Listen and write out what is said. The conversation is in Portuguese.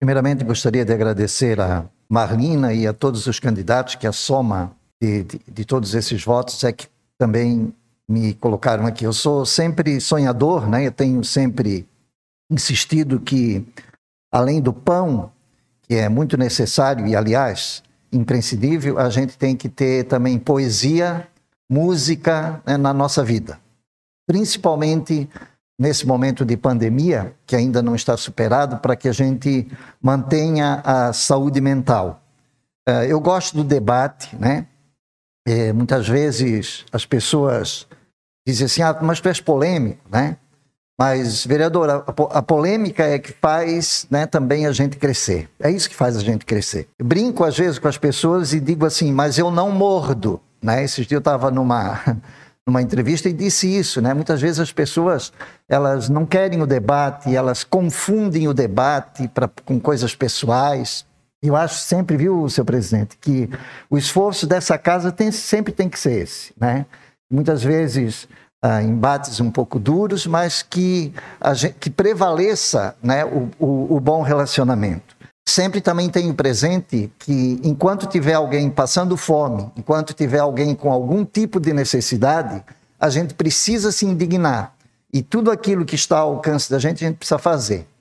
Primeiramente, gostaria de agradecer a Marlina e a todos os candidatos, que a soma de todos esses votos é que também me colocaram aqui. Eu sou sempre sonhador, né? Eu tenho sempre insistido que, além do pão, que é muito necessário e, aliás, imprescindível, a gente tem que ter também poesia, música, né, na nossa vida. Principalmente nesse momento de pandemia, que ainda não está superado, para que a gente mantenha a saúde mental. Eu gosto do debate, né? Muitas vezes as pessoas dizem assim, mas tu és polêmico, né? Mas, vereador, a polêmica é que faz, né, também a gente crescer. É isso que faz a gente crescer. Eu brinco às vezes com as pessoas e digo assim, mas eu não mordo, né? Esses dias eu estava numa entrevista e disse isso, né? Muitas vezes as pessoas, elas não querem o debate, elas confundem o debate com coisas pessoais. Eu acho sempre, viu, seu presidente, que o esforço dessa casa sempre tem que ser esse, né? Muitas vezes embates um pouco duros, mas que prevaleça, né, o bom relacionamento. Sempre também tenho presente que, enquanto tiver alguém passando fome, enquanto tiver alguém com algum tipo de necessidade, a gente precisa se indignar. E tudo aquilo que está ao alcance da gente, a gente precisa fazer.